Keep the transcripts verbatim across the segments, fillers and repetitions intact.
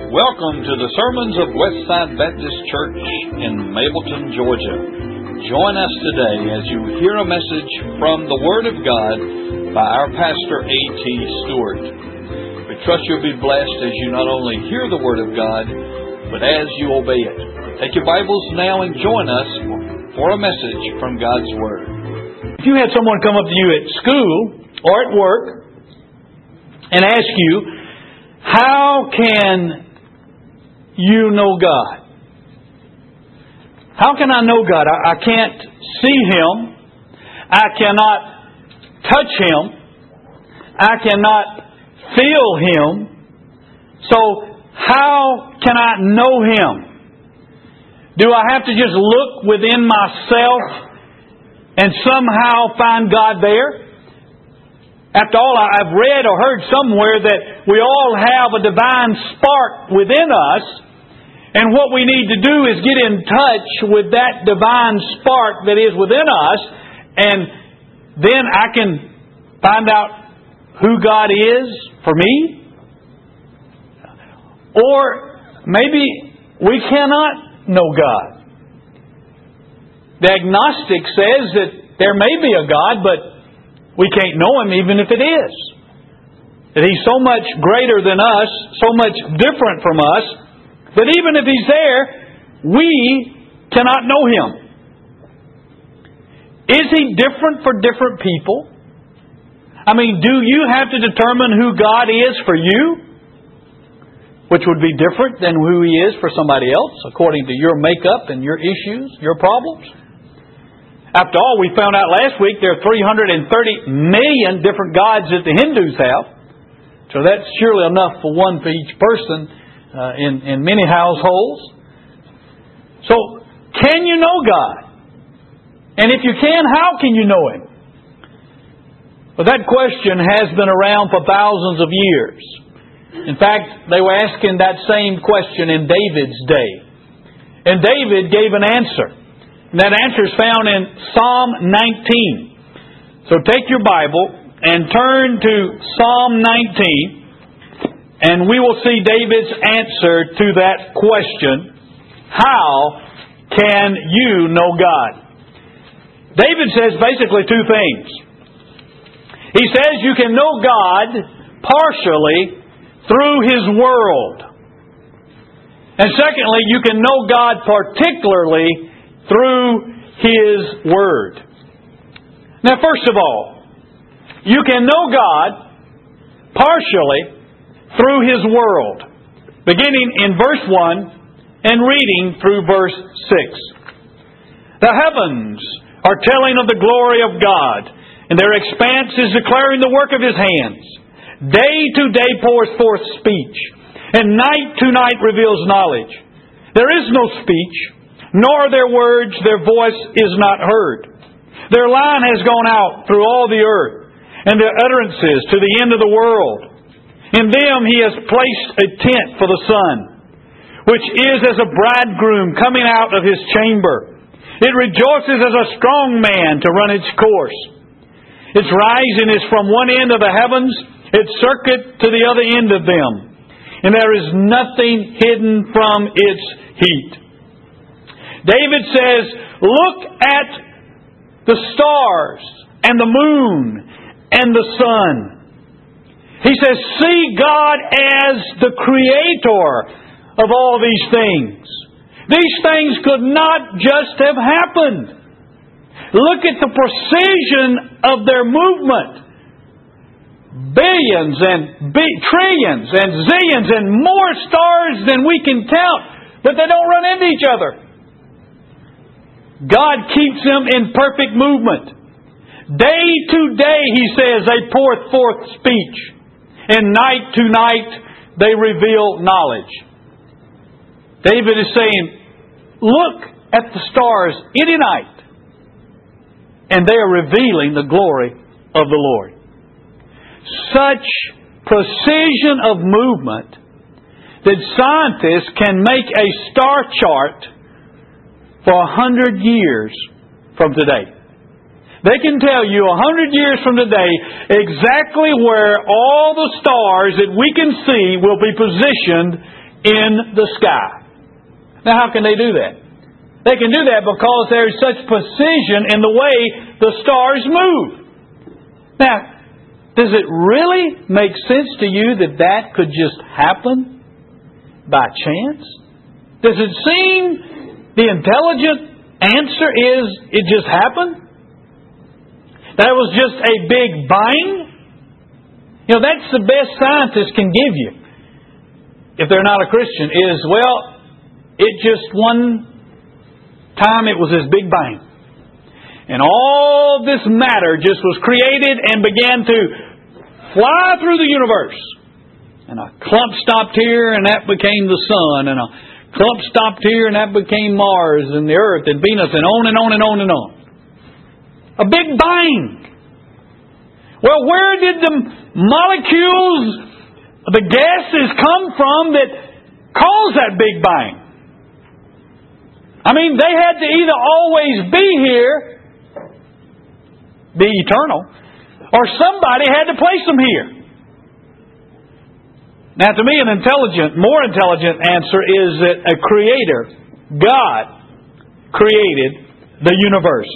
Welcome to the sermons of Westside Baptist Church in Mableton, Georgia. Join us today as you hear a message from the Word of God by our pastor, A T Stewart. We trust you'll be blessed as you not only hear the Word of God, but as you obey it. Take your Bibles now and join us for a message from God's Word. If you had someone come up to you at school or at work and ask you, how can you know God? How can I know God? I, I can't see Him. I cannot touch Him. I cannot feel Him. So how can I know Him? Do I have to just look within myself and somehow find God there? After all, I've read or heard somewhere that we all have a divine spark within us. And what we need to do is get in touch with that divine spark that is within us. And then I can find out who God is for me. Or maybe we cannot know God. The agnostic says that there may be a God, but we can't know Him even if it is. That He's so much greater than us, so much different from us, that even if He's there, we cannot know Him. Is He different for different people? I mean, do you have to determine who God is for you? Which would be different than who He is for somebody else, according to your makeup and your issues, your problems. After all, we found out last week there are three hundred thirty million different gods that the Hindus have. So that's surely enough for one for each person uh, in, in many households. So, can you know God? And if you can, how can you know Him? Well, that question has been around for thousands of years. In fact, they were asking that same question in David's day. And David gave an answer. And that answer is found in Psalm nineteen. So take your Bible and turn to Psalm nineteen, and we will see David's answer to that question. How can you know God? David says basically two things. He says you can know God partially through His world. And secondly, you can know God particularly through His Word. Now, first of all, you can know God partially through His world, beginning in verse one and reading through verse six. The heavens are telling of the glory of God, and their expanse is declaring the work of His hands. Day to day pours forth speech, and night to night reveals knowledge. There is no speech, nor their words, their voice is not heard. Their line has gone out through all the earth, and their utterances to the end of the world. In them He has placed a tent for the sun, which is as a bridegroom coming out of his chamber. It rejoices as a strong man to run its course. Its rising is from one end of the heavens, its circuit to the other end of them, and there is nothing hidden from its heat. David says, look at the stars and the moon and the sun. He says, see God as the creator of all these things. These things could not just have happened. Look at the precision of their movement. Billions and bi- trillions and zillions and more stars than we can count, but they don't run into each other. God keeps them in perfect movement. Day to day, He says, they pour forth speech. And night to night, they reveal knowledge. David is saying, look at the stars any night, and they are revealing the glory of the Lord. Such precision of movement that scientists can make a star chart for a hundred years from today. They can tell you a hundred years from today exactly where all the stars that we can see will be positioned in the sky. Now, how can they do that? They can do that because there is such precision in the way the stars move. Now, does it really make sense to you that that could just happen by chance? Does it seem the intelligent answer is it just happened? That was just a big bang? You know, that's the best scientists can give you, if they're not a Christian, is, well, it just one time it was this big bang. And all this matter just was created and began to fly through the universe. And a clump stopped here and that became the sun. And a clump stopped here and that became Mars and the Earth and Venus and on and on and on and on. A big bang. Well, where did the molecules, the gases come from that caused that big bang? I mean, they had to either always be here, be eternal, or somebody had to place them here. Now, to me, an intelligent, more intelligent answer is that a creator, God, created the universe.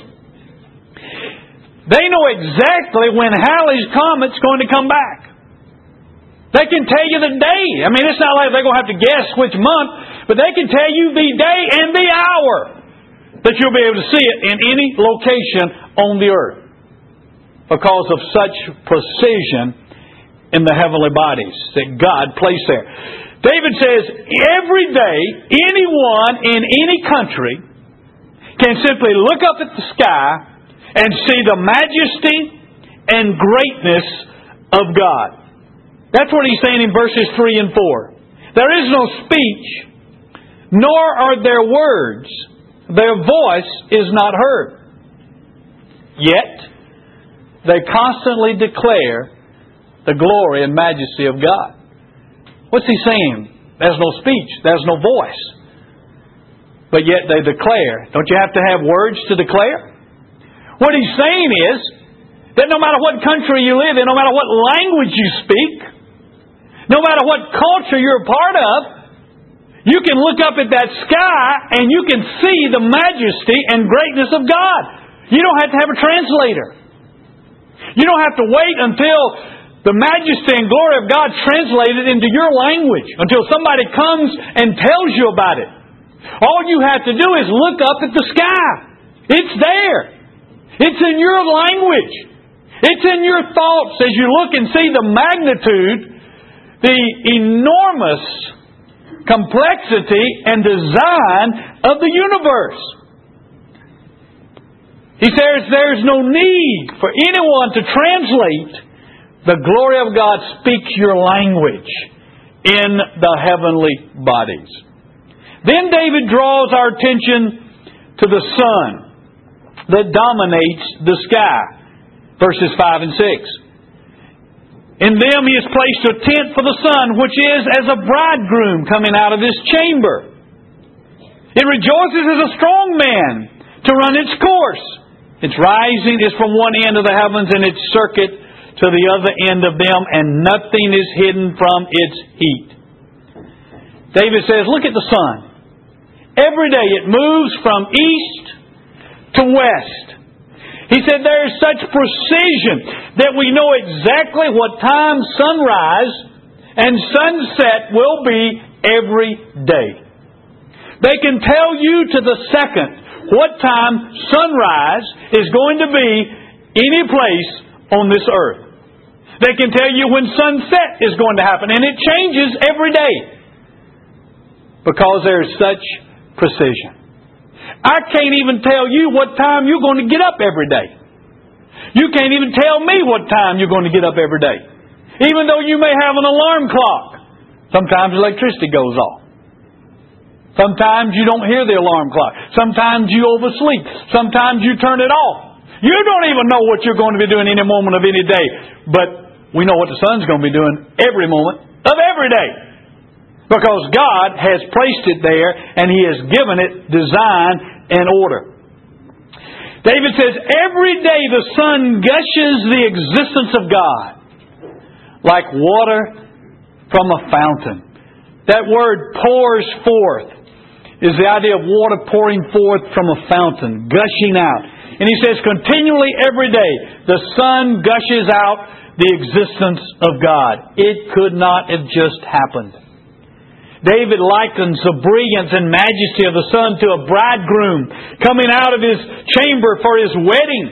They know exactly when Halley's Comet's going to come back. They can tell you the day. I mean, it's not like they're going to have to guess which month, but they can tell you the day and the hour that you'll be able to see it in any location on the earth because of such precision in the heavenly bodies that God placed there. David says, every day, anyone in any country can simply look up at the sky and see the majesty and greatness of God. That's what he's saying in verses three and four. There is no speech, nor are there words. Their voice is not heard. Yet, they constantly declare the glory and majesty of God. What's he saying? There's no speech. There's no voice. But yet they declare. Don't you have to have words to declare? What he's saying is that no matter what country you live in, no matter what language you speak, no matter what culture you're a part of, you can look up at that sky and you can see the majesty and greatness of God. You don't have to have a translator. You don't have to wait until the majesty and glory of God translated into your language, until somebody comes and tells you about it. All you have to do is look up at the sky. It's there. It's in your language. It's in your thoughts as you look and see the magnitude, the enormous complexity and design of the universe. He says there's no need for anyone to translate. The glory of God speaks your language in the heavenly bodies. Then David draws our attention to the sun that dominates the sky. Verses five and six. In them he has placed a tent for the sun, which is as a bridegroom coming out of his chamber. It rejoices as a strong man to run its course. Its rising is from one end of the heavens and its circuit to the other end of them, and nothing is hidden from its heat. David says, look at the sun. Every day it moves from east to west. He said there is such precision that we know exactly what time sunrise and sunset will be every day. They can tell you to the second what time sunrise is going to be any place on this earth. They can tell you when sunset is going to happen, and it changes every day because there is such precision. I can't even tell you what time you're going to get up every day. You can't even tell me what time you're going to get up every day. Even though you may have an alarm clock. Sometimes electricity goes off. Sometimes you don't hear the alarm clock. Sometimes you oversleep. Sometimes you turn it off. You don't even know what you're going to be doing any moment of any day. But we know what the sun's going to be doing every moment of every day. Because God has placed it there and He has given it design and order. David says, every day the sun gushes the existence of God like water from a fountain. That word pours forth is the idea of water pouring forth from a fountain, gushing out. And he says continually every day, the sun gushes out the existence of God. It could not have just happened. David likens the brilliance and majesty of the sun to a bridegroom coming out of his chamber for his wedding.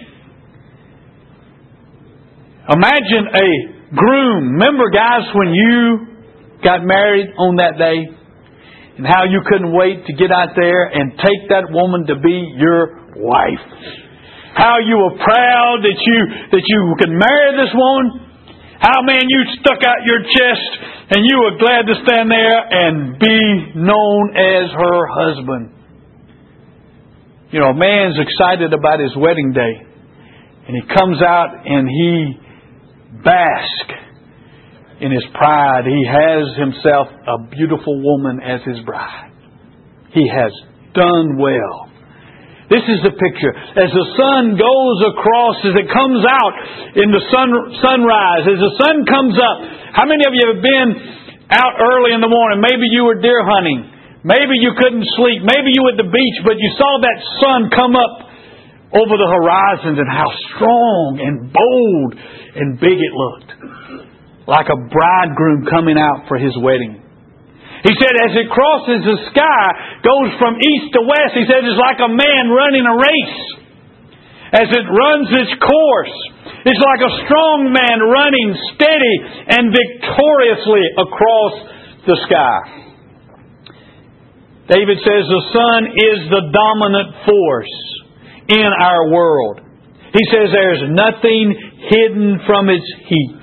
Imagine a groom. Remember, guys, when you got married on that day, and how you couldn't wait to get out there and take that woman to be your wife. How you were proud that you that you could marry this woman. How, man, you stuck out your chest and you were glad to stand there and be known as her husband. You know, a man's excited about his wedding day. And he comes out and he basks in his pride. He has himself a beautiful woman as his bride. He has done well. This is the picture. As the sun goes across, as it comes out in the sun sunrise, as the sun comes up. How many of you have been out early in the morning? Maybe you were deer hunting. Maybe you couldn't sleep. Maybe you were at the beach, but you saw that sun come up over the horizons and how strong and bold and big it looked. Like a bridegroom coming out for his wedding. He said as it crosses the sky, goes from east to west, he said it's like a man running a race. As it runs its course, it's like a strong man running steady and victoriously across the sky. David says the sun is the dominant force in our world. He says there's nothing hidden from its heat.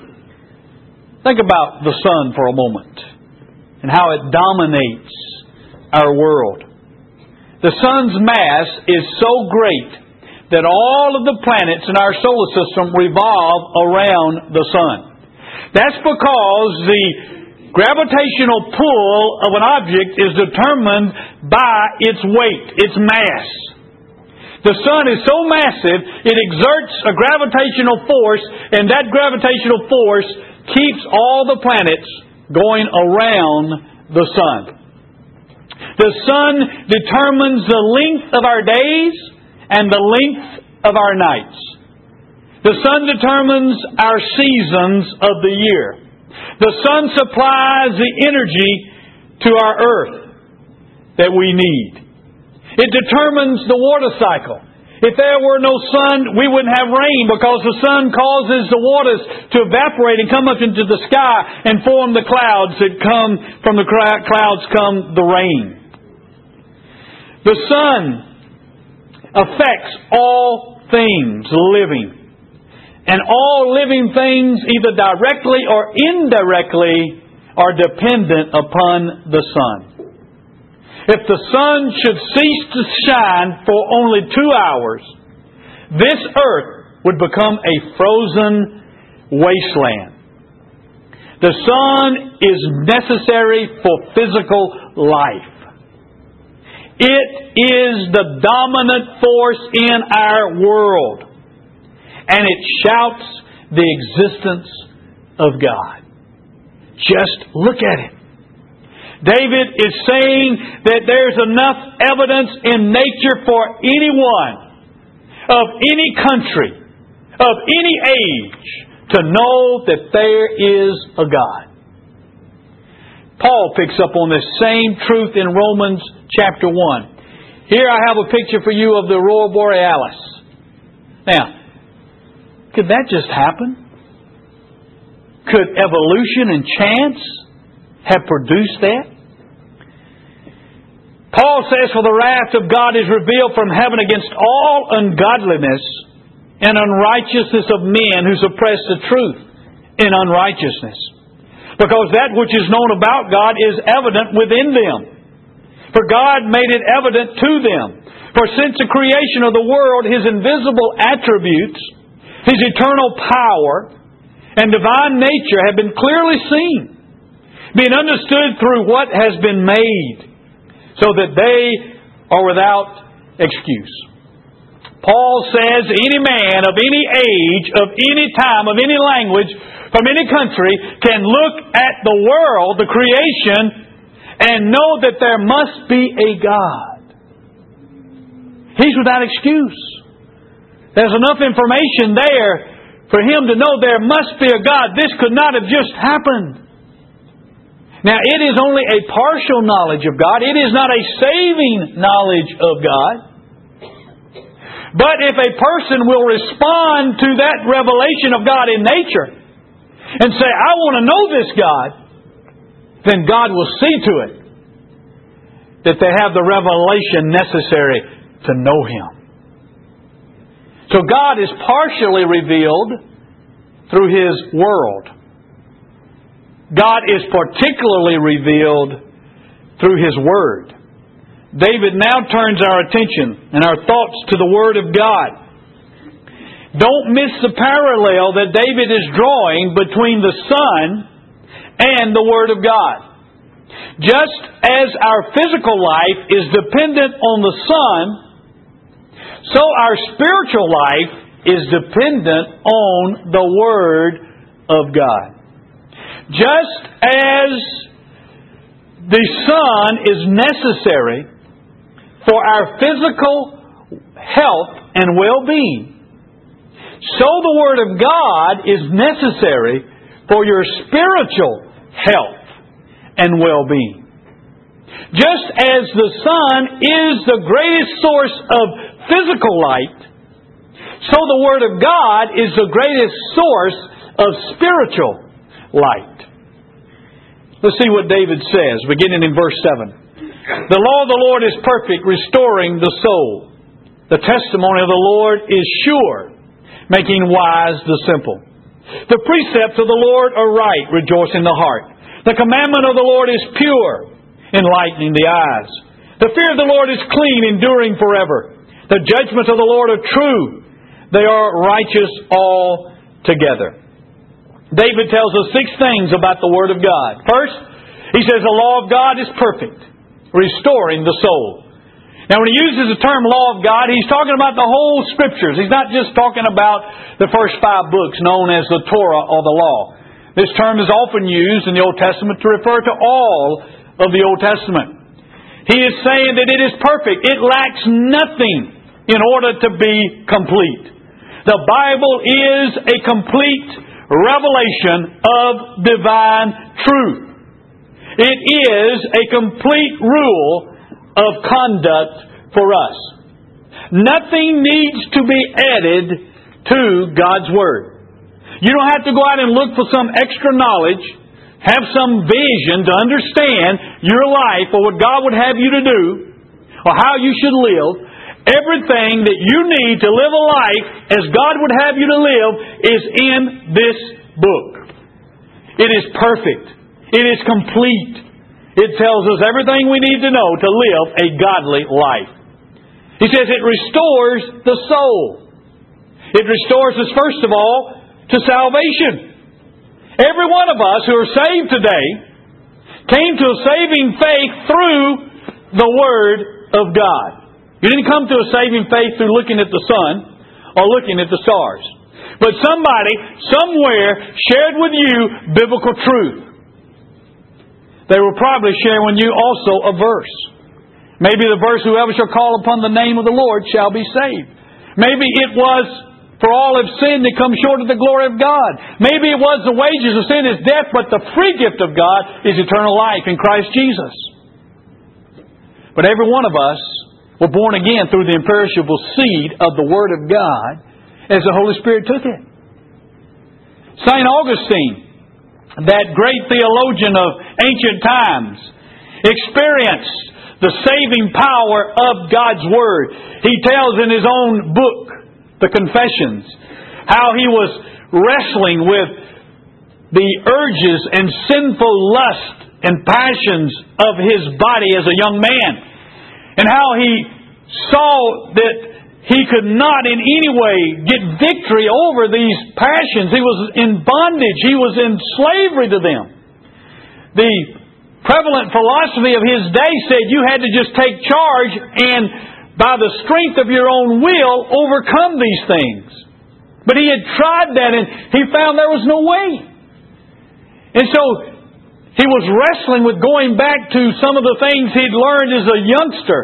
Think about the sun for a moment and how it dominates our world. The sun's mass is so great that all of the planets in our solar system revolve around the sun. That's because the gravitational pull of an object is determined by its weight, its mass. The sun is so massive, it exerts a gravitational force, and that gravitational force keeps all the planets going around the sun. The sun determines the length of our days and the length of our nights. The sun determines our seasons of the year. The sun supplies the energy to our earth that we need. It determines the water cycle. If there were no sun, we wouldn't have rain because the sun causes the waters to evaporate and come up into the sky and form the clouds that come from the clouds come the rain. The sun affects all things living. And all living things, either directly or indirectly, are dependent upon the sun. If the sun should cease to shine for only two hours, this earth would become a frozen wasteland. The sun is necessary for physical life. It is the dominant force in our world. And it shouts the existence of God. Just look at it. David is saying that there's enough evidence in nature for anyone, of any country, of any age, to know that there is a God. Paul picks up on this same truth in Romans chapter one. Here I have a picture for you of the Aurora Borealis. Now, could that just happen? Could evolution and chance have produced that? Paul says, for the wrath of God is revealed from heaven against all ungodliness and unrighteousness of men who suppress the truth in unrighteousness. Because that which is known about God is evident within them. For God made it evident to them. For since the creation of the world, His invisible attributes, His eternal power, and divine nature have been clearly seen, being understood through what has been made, so that they are without excuse. Paul says any man of any age, of any time, of any language, from any country can look at the world, the creation, and know that there must be a God. He's without excuse. There's enough information there for him to know there must be a God. This could not have just happened. Now, it is only a partial knowledge of God. It is not a saving knowledge of God. But if a person will respond to that revelation of God in nature and say, I want to know this God, then God will see to it that they have the revelation necessary to know Him. So God is partially revealed through His world. God is particularly revealed through His Word. David now turns our attention and our thoughts to the Word of God. Don't miss the parallel that David is drawing between the Son and the Word of God. Just as our physical life is dependent on the Son, so our spiritual life is dependent on the Word of God. Just as the Son is necessary for our physical health and well-being, so the Word of God is necessary for your spiritual health and well-being. Just as the sun is the greatest source of physical light, so the Word of God is the greatest source of spiritual light. Let's see what David says, beginning in verse seven. The law of the Lord is perfect, restoring the soul. The testimony of the Lord is sure, making wise the simple. The precepts of the Lord are right, rejoicing the heart. The commandment of the Lord is pure, enlightening the eyes. The fear of the Lord is clean, enduring forever. The judgments of the Lord are true. They are righteous altogether. David tells us six things about the Word of God. First, he says the law of God is perfect, restoring the soul. Now, when he uses the term law of God, he's talking about the whole Scriptures. He's not just talking about the first five books known as the Torah or the law. This term is often used in the Old Testament to refer to all of the Old Testament. He is saying that it is perfect. It lacks nothing in order to be complete. The Bible is a complete revelation of divine truth. It is a complete rule of conduct for us. Nothing needs to be added to God's Word. You don't have to go out and look for some extra knowledge, have some vision to understand your life or what God would have you to do or how you should live. Everything that you need to live a life as God would have you to live is in this book. It is perfect. It is complete. It tells us everything we need to know to live a godly life. He says it restores the soul. It restores us, first of all, to salvation. Every one of us who are saved today came to a saving faith through the Word of God. You didn't come to a saving faith through looking at the sun or looking at the stars. But somebody, somewhere, shared with you biblical truth. They were probably sharing with you also a verse. Maybe the verse, whoever shall call upon the name of the Lord shall be saved. Maybe it was, for all have sinned and come short of the glory of God. Maybe it was the wages of sin is death, but the free gift of God is eternal life in Christ Jesus. But every one of us were born again through the imperishable seed of the Word of God as the Holy Spirit took it. Saint Augustine, that great theologian of ancient times, experienced the saving power of God's Word. He tells in his own book, The Confessions, how he was wrestling with the urges and sinful lust and passions of his body as a young man. And how he saw that he could not in any way get victory over these passions. He was in bondage. He was in slavery to them. The prevalent philosophy of his day said you had to just take charge and by the strength of your own will overcome these things. But he had tried that and he found there was no way. And so he was wrestling with going back to some of the things he'd learned as a youngster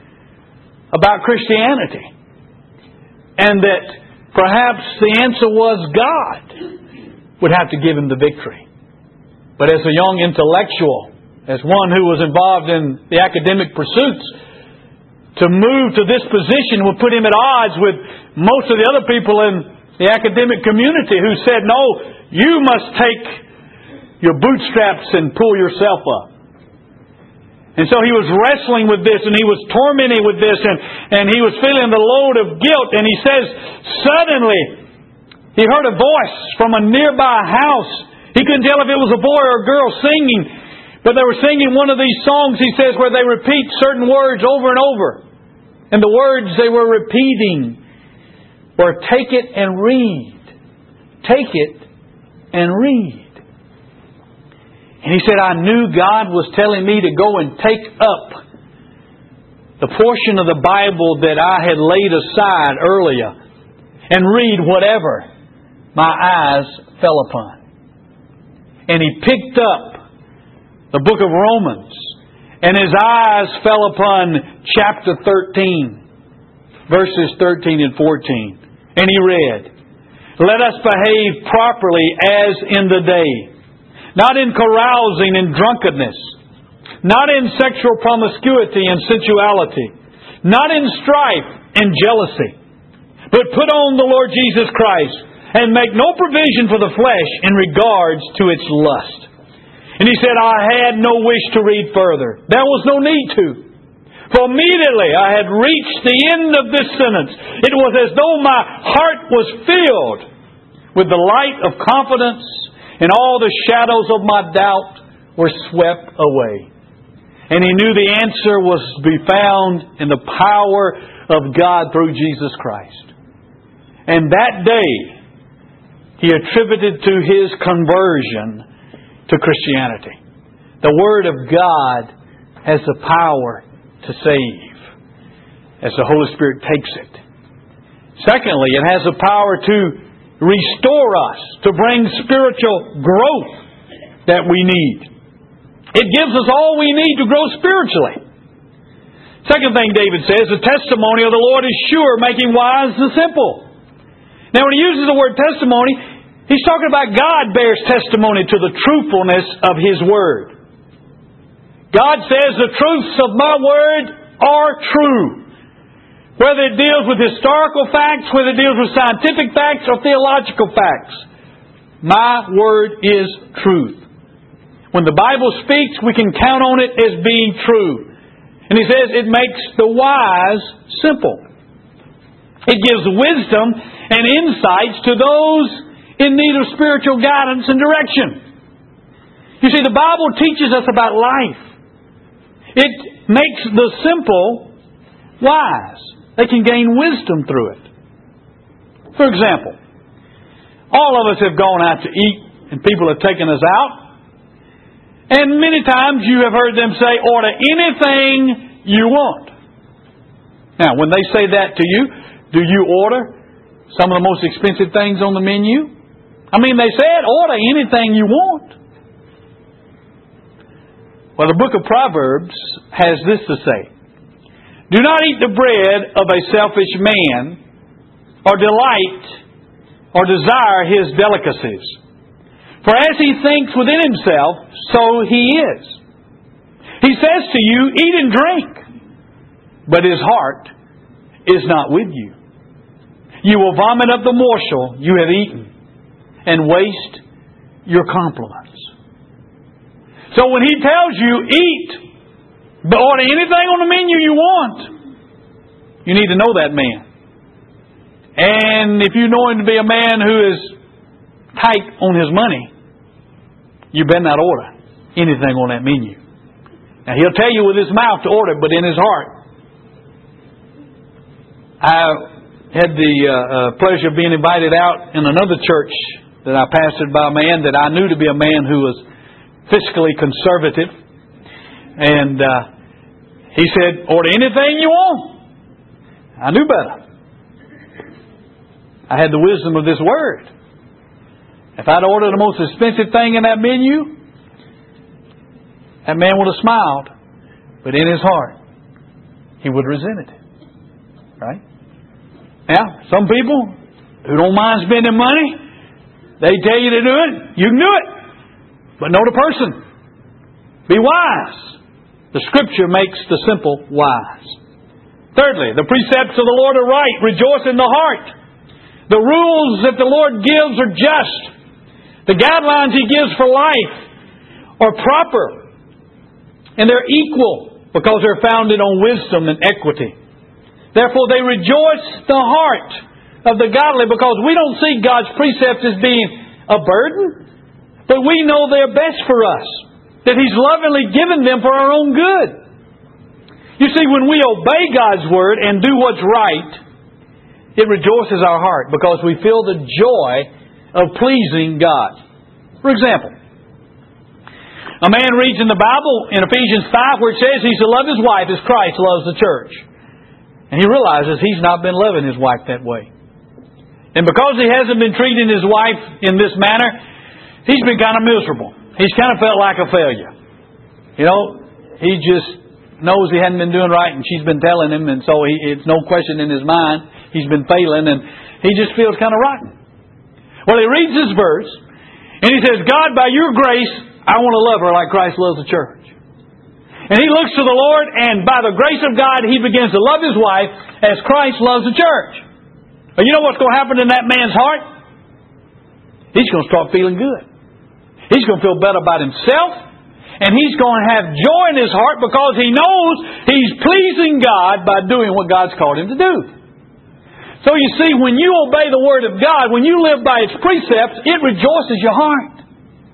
about Christianity. And that perhaps the answer was God would have to give him the victory. But as a young intellectual, as one who was involved in the academic pursuits, to move to this position would put him at odds with most of the other people in the academic community who said, no, you must take your bootstraps and pull yourself up. And so he was wrestling with this, and he was tormented with this, and, and he was feeling the load of guilt. And he says, suddenly, he heard a voice from a nearby house. He couldn't tell if it was a boy or a girl singing, but they were singing one of these songs, he says, where they repeat certain words over and over. And the words they were repeating were, take it and read. Take it and read. And he said, I knew God was telling me to go and take up the portion of the Bible that I had laid aside earlier and read whatever my eyes fell upon. And he picked up the book of Romans, and his eyes fell upon chapter thirteen, verses thirteen and fourteen. And he read, let us behave properly as in the day, not in carousing and drunkenness, not in sexual promiscuity and sensuality, not in strife and jealousy, but put on the Lord Jesus Christ and make no provision for the flesh in regards to its lust. And he said, I had no wish to read further. There was no need to. For immediately I had reached the end of this sentence. It was as though my heart was filled with the light of confidence, and all the shadows of my doubt were swept away. And he knew the answer was to be found in the power of God through Jesus Christ. And that day, he attributed to his conversion to Christianity. The Word of God has the power to save as the Holy Spirit takes it. Secondly, it has the power to restore us, to bring spiritual growth that we need. It gives us all we need to grow spiritually. Second thing David says, the testimony of the Lord is sure, making wise the simple. Now when he uses the word testimony, he's talking about God bears testimony to the truthfulness of His Word. God says the truths of my Word are true. Whether it deals with historical facts, whether it deals with scientific facts or theological facts, my Word is truth. When the Bible speaks, we can count on it as being true. And he says it makes the wise simple. It gives wisdom and insights to those in need of spiritual guidance and direction. You see, the Bible teaches us about life. It makes the simple wise. They can gain wisdom through it. For example, all of us have gone out to eat and people have taken us out. And many times you have heard them say, order anything you want. Now, when they say that to you, do you order some of the most expensive things on the menu? I mean, they said, order anything you want. Well, the book of Proverbs has this to say. Do not eat the bread of a selfish man, or delight, or desire his delicacies. For as he thinks within himself, so he is. He says to you, eat and drink, but his heart is not with you. You will vomit up the morsel you have eaten, and waste your compliments. So when he tells you, eat, but order anything on the menu you want, you need to know that man. And if you know him to be a man who is tight on his money, you better not order anything on that menu. Now he'll tell you with his mouth to order, but in his heart. I had the uh, uh, pleasure of being invited out in another church that I pastored by a man that I knew to be a man who was fiscally conservative. And uh, he said, order anything you want. I knew better. I had the wisdom of this word. If I'd ordered the most expensive thing in that menu, that man would have smiled. But in his heart, he would resent it. Right? Now, some people who don't mind spending money, they tell you to do it, you can do it. But know the person. Be wise. The Scripture makes the simple wise. Thirdly, the precepts of the Lord are right. Rejoice in the heart. The rules that the Lord gives are just. The guidelines He gives for life are proper. And they're equal because they're founded on wisdom and equity. Therefore, they rejoice the heart of the godly because we don't see God's precepts as being a burden, but we know they're best for us, that He's lovingly given them for our own good. You see, when we obey God's Word and do what's right, it rejoices our heart because we feel the joy of pleasing God. For example, a man reads in the Bible in Ephesians five where it says he's to love his wife as Christ loves the church. And he realizes he's not been loving his wife that way. And because he hasn't been treating his wife in this manner, he's been kind of miserable. He's kind of felt like a failure. You know, he just knows he hadn't been doing right and she's been telling him, and so he, it's no question in his mind he's been failing, and he just feels kind of rotten. Well, he reads this verse and he says, God, by your grace, I want to love her like Christ loves the church. And he looks to the Lord, and by the grace of God, he begins to love his wife as Christ loves the church. But you know what's going to happen in that man's heart? He's going to start feeling good. He's going to feel better about himself, and he's going to have joy in his heart because he knows he's pleasing God by doing what God's called him to do. So you see, when you obey the Word of God, when you live by its precepts, it rejoices your heart.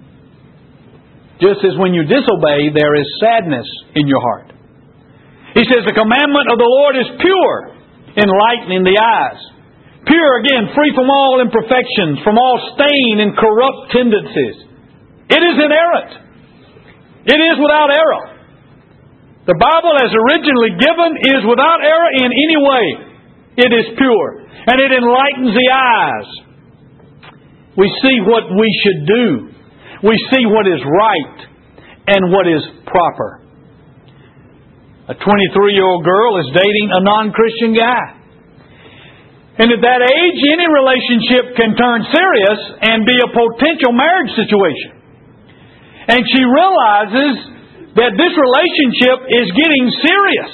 Just as when you disobey, there is sadness in your heart. He says the commandment of the Lord is pure, enlightening the eyes. Pure, again, free from all imperfections, from all stain and corrupt tendencies. It is inerrant. It is without error. The Bible, as originally given, is without error in any way. It is pure. And it enlightens the eyes. We see what we should do. We see what is right and what is proper. A twenty-three-year-old girl is dating a non-Christian guy. And at that age, any relationship can turn serious and be a potential marriage situation. And she realizes that this relationship is getting serious.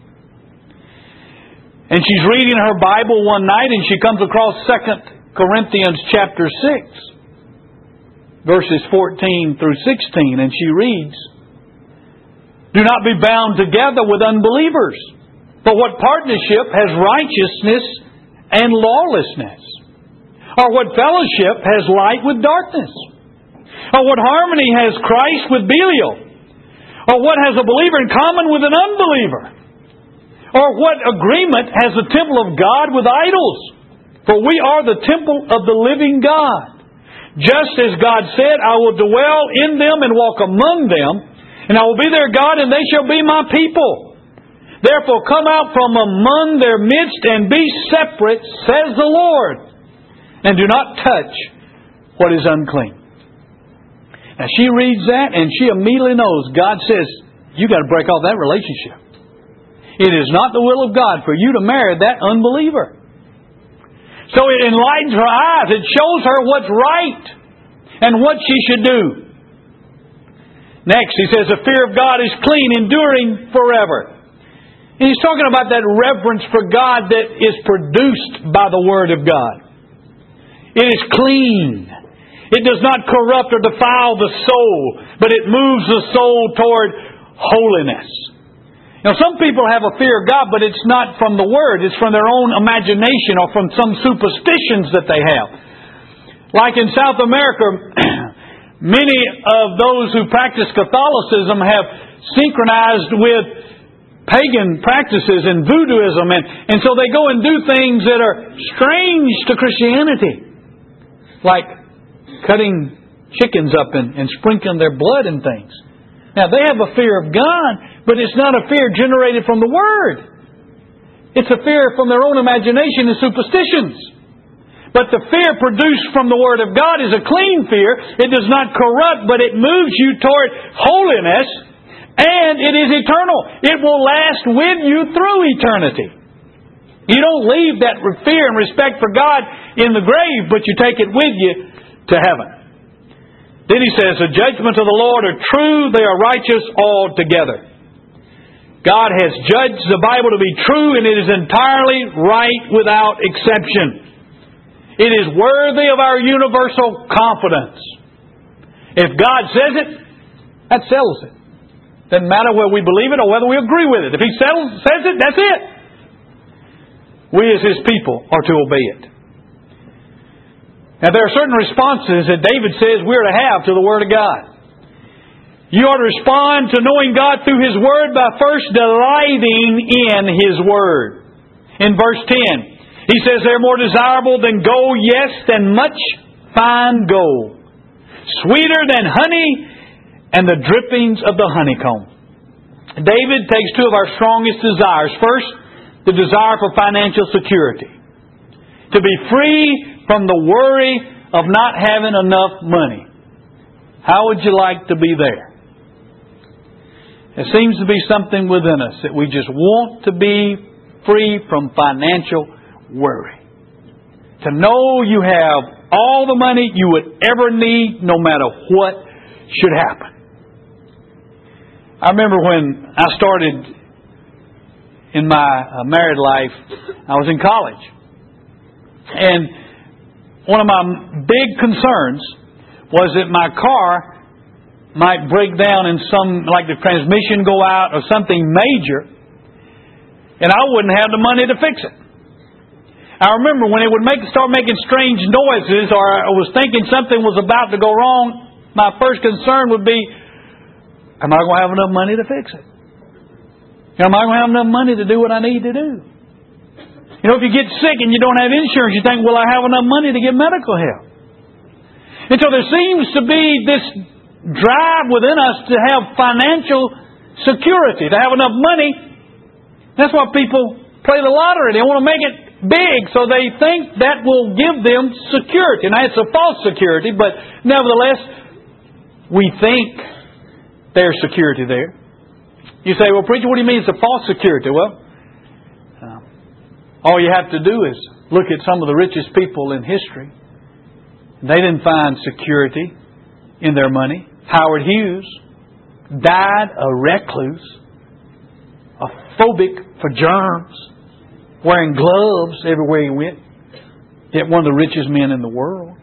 And she's reading her Bible one night and she comes across Second Corinthians chapter six. Verses fourteen through sixteen, and she reads, do not be bound together with unbelievers. For what partnership has righteousness and lawlessness? Or what fellowship has light with darkness? Or what harmony has Christ with Belial? Or what has a believer in common with an unbeliever? Or what agreement has the temple of God with idols? For we are the temple of the living God. Just as God said, I will dwell in them and walk among them, and I will be their God, and they shall be my people. Therefore come out from among their midst and be separate, says the Lord, and do not touch what is unclean. Now she reads that, and she immediately knows God says, you got to break off that relationship. It is not the will of God for you to marry that unbeliever. So it enlightens her eyes. It shows her what's right and what she should do. Next, he says, the fear of God is clean, enduring forever. And he's talking about that reverence for God that is produced by the Word of God. It is clean. It does not corrupt or defile the soul, but it moves the soul toward holiness. Now, some people have a fear of God, but it's not from the Word. It's from their own imagination or from some superstitions that they have. Like in South America, many of those who practice Catholicism have synchronized with pagan practices and voodooism, and, and so they go and do things that are strange to Christianity. Like cutting chickens up and, and sprinkling their blood and things. Now, they have a fear of God, but it's not a fear generated from the Word. It's a fear from their own imagination and superstitions. But the fear produced from the Word of God is a clean fear. It does not corrupt, but it moves you toward holiness, and it is eternal. It will last with you through eternity. You don't leave that fear and respect for God in the grave, but you take it with you to heaven. Then he says, the judgments of the Lord are true, they are righteous altogether. God has judged the Bible to be true, and it is entirely right without exception. It is worthy of our universal confidence. If God says it, that settles it. Doesn't matter whether we believe it or whether we agree with it. If He settles, says it, that's it. We as His people are to obey it. Now there are certain responses that David says we are to have to the Word of God. You are to respond to knowing God through His Word by first delighting in His Word. In verse ten, he says they're more desirable than gold, yes, than much fine gold. Sweeter than honey and the drippings of the honeycomb. David takes two of our strongest desires. First, the desire for financial security. To be free from the worry of not having enough money. How would you like to be there? There seems to be something within us that we just want to be free from financial worry. To know you have all the money you would ever need, no matter what should happen. I remember when I started in my married life, I was in college. And one of my big concerns was that my car might break down in some, like the transmission go out or something major, and I wouldn't have the money to fix it. I remember when it would make start making strange noises, or I was thinking something was about to go wrong, my first concern would be, am I going to have enough money to fix it? Am I going to have enough money to do what I need to do? You know, if you get sick and you don't have insurance, you think, will I have enough money to get medical help? And so there seems to be this drive within us to have financial security, to have enough money. That's why people play the lottery. They want to make it big, so they think that will give them security. Now, it's a false security, but nevertheless, we think there's security there. You say, well, preacher, what do you mean it's a false security? Well, uh, all you have to do is look at some of the richest people in history. They didn't find security in their money. Howard Hughes died a recluse, a phobic for germs, wearing gloves everywhere he went, yet one of the richest men in the world.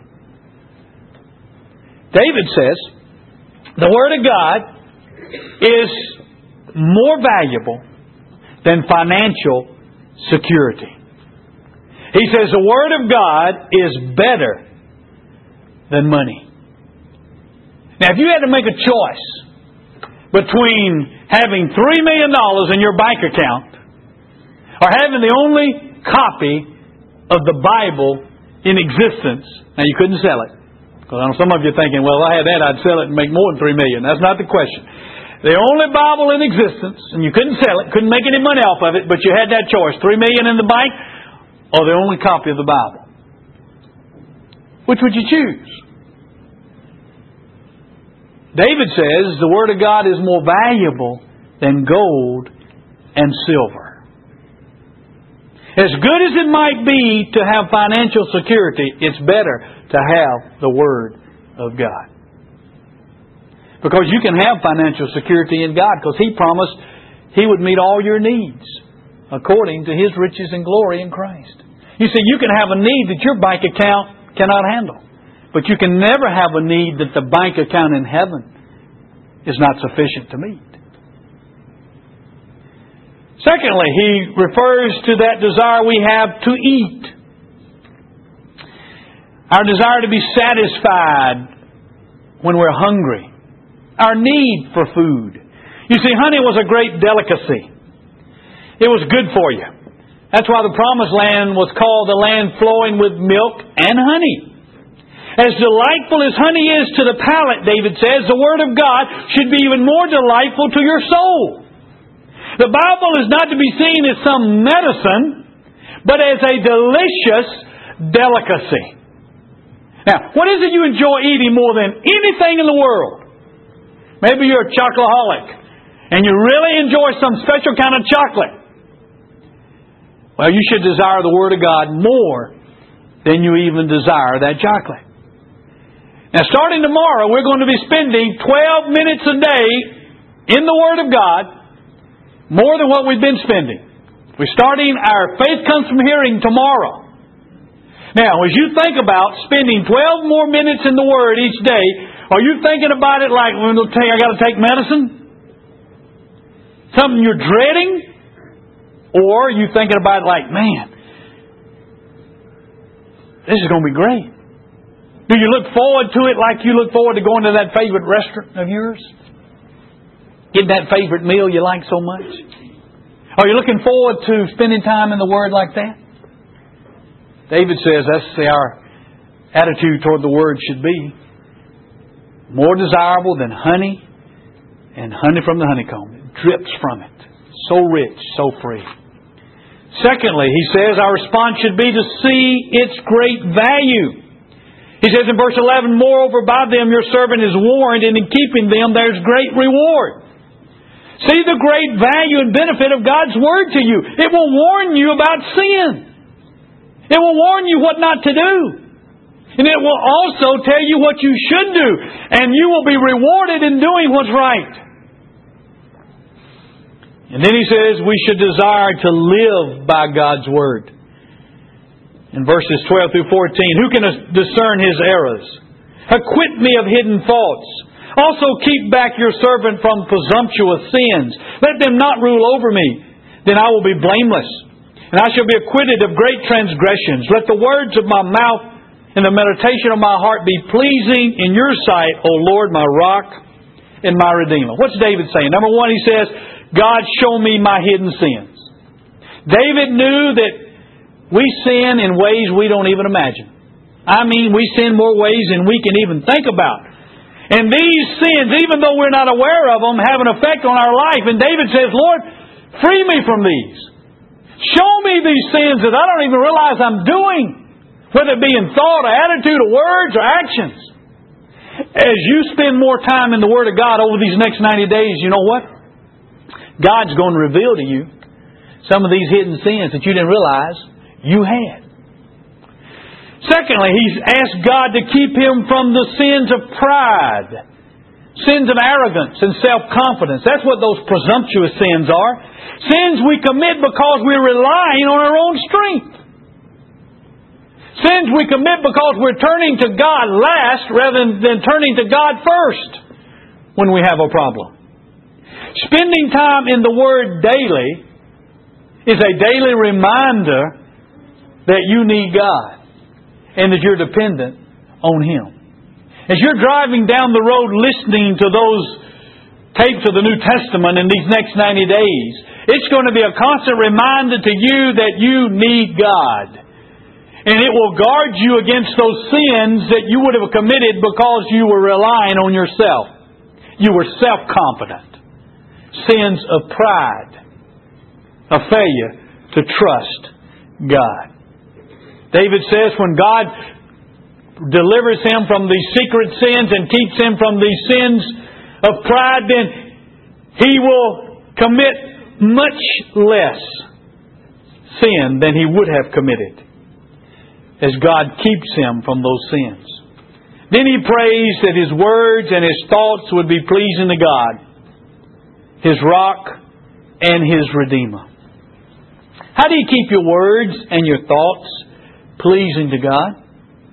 David says, the Word of God is more valuable than financial security. He says the Word of God is better than money. Now, if you had to make a choice between having three million dollars in your bank account or having the only copy of the Bible in existence, now you couldn't sell it. Because I know some of you are thinking, well, if I had that, I'd sell it and make more than three million dollars. That's not the question. The only Bible in existence, and you couldn't sell it, couldn't make any money off of it, but you had that choice, three million dollars in the bank or the only copy of the Bible. Which would you choose? David says the Word of God is more valuable than gold and silver. As good as it might be to have financial security, it's better to have the Word of God. Because you can have financial security in God, because He promised He would meet all your needs according to His riches and glory in Christ. You see, you can have a need that your bank account cannot handle. But you can never have a need that the bank account in heaven is not sufficient to meet. Secondly, he refers to that desire we have to eat. Our desire to be satisfied when we're hungry. Our need for food. You see, honey was a great delicacy. It was good for you. That's why the Promised Land was called the land flowing with milk and honey. As delightful as honey is to the palate, David says, the Word of God should be even more delightful to your soul. The Bible is not to be seen as some medicine, but as a delicious, delicacy. Now, what is it you enjoy eating more than anything in the world? Maybe you're a chocoholic and you really enjoy some special kind of chocolate. Well, you should desire the Word of God more than you even desire that chocolate. Now, starting tomorrow, we're going to be spending twelve minutes a day in the Word of God, more than what we've been spending. We're starting our Faith Comes from Hearing tomorrow. Now, as you think about spending twelve more minutes in the Word each day, are you thinking about it like, well, I got to take medicine? Something you're dreading? Or are you thinking about it like, man, this is going to be great? Do you look forward to it like you look forward to going to that favorite restaurant of yours? Getting that favorite meal you like so much? Are you looking forward to spending time in the Word like that? David says that's our attitude toward the Word should be. More desirable than honey and honey from the honeycomb. It drips from it. So rich, so free. Secondly, he says our response should be to see its great value. He says in verse eleven, moreover by them your servant is warned, and in keeping them there's great reward. See the great value and benefit of God's Word to you. It will warn you about sin. It will warn you what not to do. And it will also tell you what you should do. And you will be rewarded in doing what's right. And then he says we should desire to live by God's Word. In verses twelve through fourteen, who can discern his errors? Acquit me of hidden faults. Also keep back your servant from presumptuous sins. Let them not rule over me. Then I will be blameless. And I shall be acquitted of great transgressions. Let the words of my mouth and the meditation of my heart be pleasing in your sight, O Lord, my rock and my redeemer. What's David saying? Number one, he says, God, show me my hidden sins. David knew that we sin in ways we don't even imagine. I mean, we sin more ways than we can even think about. And these sins, even though we're not aware of them, have an effect on our life. And David says, Lord, free me from these. Show me these sins that I don't even realize I'm doing, whether it be in thought or attitude or words or actions. As you spend more time in the Word of God over these next ninety days, you know what? God's going to reveal to you some of these hidden sins that you didn't realize you had. Secondly, he's asked God to keep him from the sins of pride, sins of arrogance and self-confidence. That's what those presumptuous sins are. Sins we commit because we're relying on our own strength. Sins we commit because we're turning to God last rather than turning to God first when we have a problem. Spending time in the Word daily is a daily reminder that you need God and that you're dependent on Him. As you're driving down the road listening to those tapes of the New Testament in these next ninety days, it's going to be a constant reminder to you that you need God. And it will guard you against those sins that you would have committed because you were relying on yourself. You were self-confident. Sins of pride. A failure to trust God. David says when God delivers him from these secret sins and keeps him from these sins of pride, then he will commit much less sin than he would have committed as God keeps him from those sins. Then he prays that his words and his thoughts would be pleasing to God, his rock and his redeemer. How do you keep your words and your thoughts pleasing to God?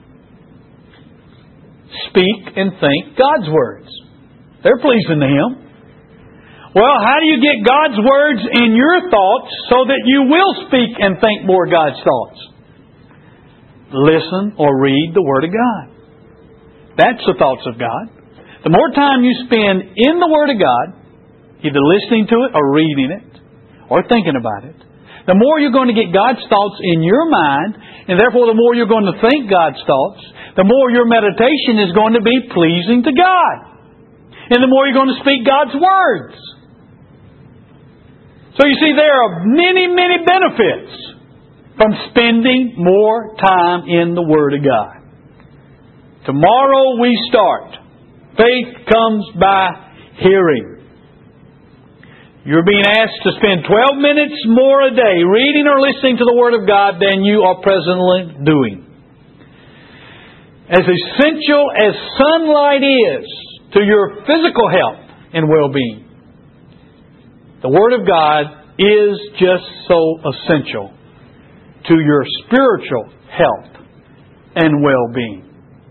Speak and think God's words. They're pleasing to Him. Well, how do you get God's words in your thoughts so that you will speak and think more God's thoughts? Listen or read the Word of God. That's the thoughts of God. The more time you spend in the Word of God, either listening to it or reading it or thinking about it, the more you're going to get God's thoughts in your mind, and therefore the more you're going to think God's thoughts, the more your meditation is going to be pleasing to God. And the more you're going to speak God's words. So you see, there are many, many benefits from spending more time in the Word of God. Tomorrow we start. Faith comes by hearing. You're being asked to spend twelve minutes more a day reading or listening to the Word of God than you are presently doing. As essential as sunlight is to your physical health and well-being, the Word of God is just so essential to your spiritual health and well-being.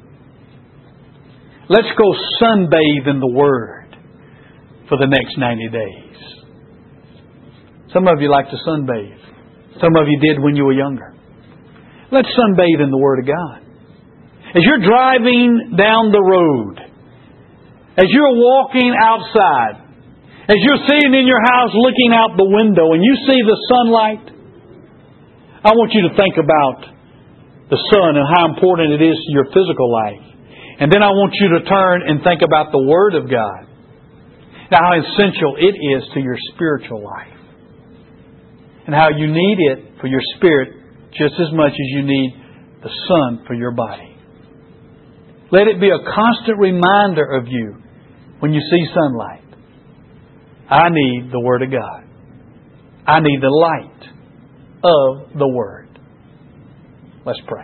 Let's go sunbathe in the Word for the next ninety days. Some of you like to sunbathe. Some of you did when you were younger. Let's sunbathe in the Word of God. As you're driving down the road, as you're walking outside, as you're sitting in your house looking out the window and you see the sunlight, I want you to think about the sun and how important it is to your physical life. And then I want you to turn and think about the Word of God. Now, how essential it is to your spiritual life. And how you need it for your spirit just as much as you need the sun for your body. Let it be a constant reminder of you when you see sunlight. I need the Word of God. I need the light of the Word. Let's pray.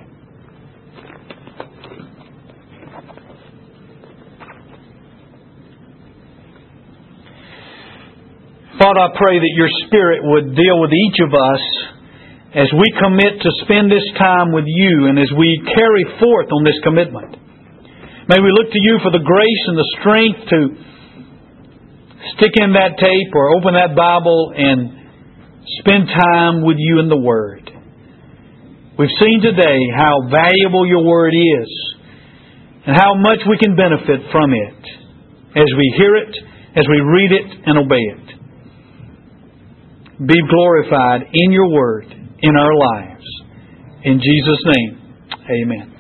Father, I pray that your Spirit would deal with each of us as we commit to spend this time with you and as we carry forth on this commitment. May we look to you for the grace and the strength to stick in that tape or open that Bible and spend time with you in the Word. We've seen today how valuable your Word is and how much we can benefit from it as we hear it, as we read it and obey it. Be glorified in your Word, in our lives. In Jesus' name, amen.